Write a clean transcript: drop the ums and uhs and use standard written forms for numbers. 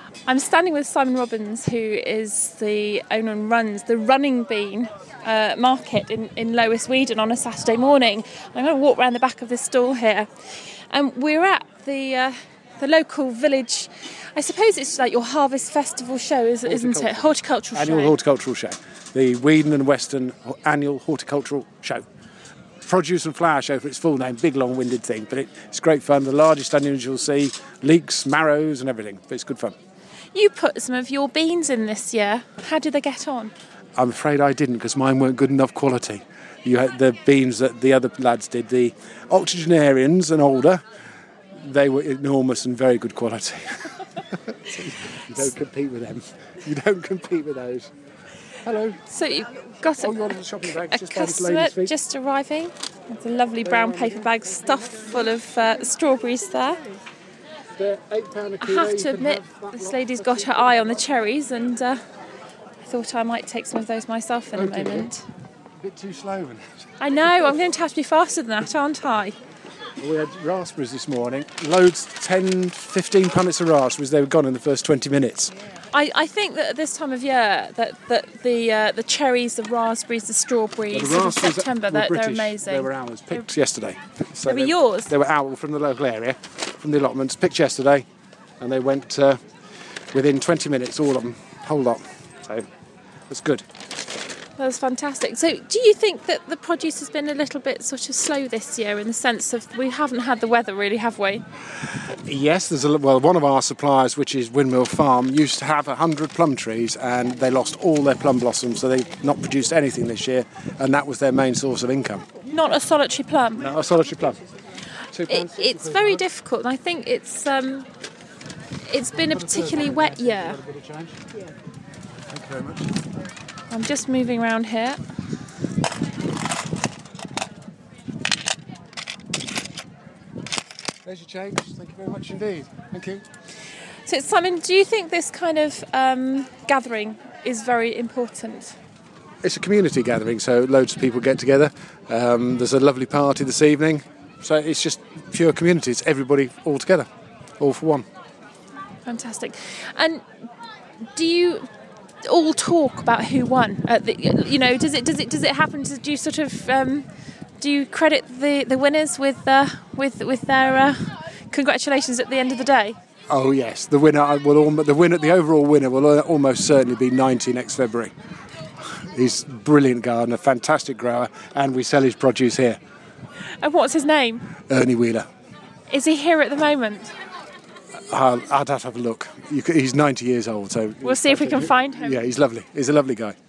I'm standing with Simon Robbins, who is the owner and runs the Running Bean market in Lower Sweden on a Saturday morning. I'm going to walk around the back of this stall here. And we're at the local village. I suppose it's like your harvest festival show, isn't it? Horticultural show. Annual horticultural show. The Weedon and Western annual horticultural show. Produce and flower show for its full name, big long-winded thing, but it's great fun. The largest onions you'll see, leeks, marrows and everything, but it's good fun. You put some of your beans in this year. How did they get on? I'm afraid I didn't, because mine weren't good enough quality. You had the beans that the other lads did, the octogenarians and older, they were enormous and very good quality. So you don't compete with them. You don't compete with those. Hello. So you've got a shopping bag, a customer just arriving. There's a lovely brown paper bag stuffed full of strawberries there. They're £8 a I kilo. have to admit, this lady's got her eye on the cherries, and I thought I might take some of those myself in a moment. A bit too slow. I know, I'm going to have to be faster than that, aren't I? We had raspberries this morning. Loads, 10, 15 punnets of raspberries. They were gone in the first 20 minutes. I think that at this time of year, that the cherries, the raspberries, the strawberries, Well, of September, they're amazing. They were ours, picked yesterday. So they were yours? They were out from the local area, from the allotments, picked yesterday, and they went within 20 minutes, all of them, whole lot. So it's good. That's fantastic. So do you think that the produce has been a little bit sort of slow this year, in the sense of we haven't had the weather really, have we? Yes, one of our suppliers, which is Windmill Farm, used to have 100 plum trees, and they lost all their plum blossoms, so they've not produced anything this year, and that was their main source of income. Not a solitary plum? No, a solitary plum. It's very difficult, and I think it's been a particularly wet year. Thank you very much. I'm just moving around here. There's your change. Thank you very much indeed. Thank you. So, Simon, do you think this kind of gathering is very important? It's a community gathering, so loads of people get together. There's a lovely party this evening. So it's just pure community. It's everybody all together, all for one. Fantastic. And do you all talk about who won? Does it happen? Do you sort of do you credit the winners with their congratulations at the end of the day? Oh yes, the overall winner will almost certainly be 90 next February. He's a brilliant gardener, fantastic grower, and we sell his produce here. And what's his name? Ernie Wheeler. Is he here at the moment? I'd have to have a look. He's 90 years old, so... We'll see if we can find him. Yeah, he's lovely. He's a lovely guy.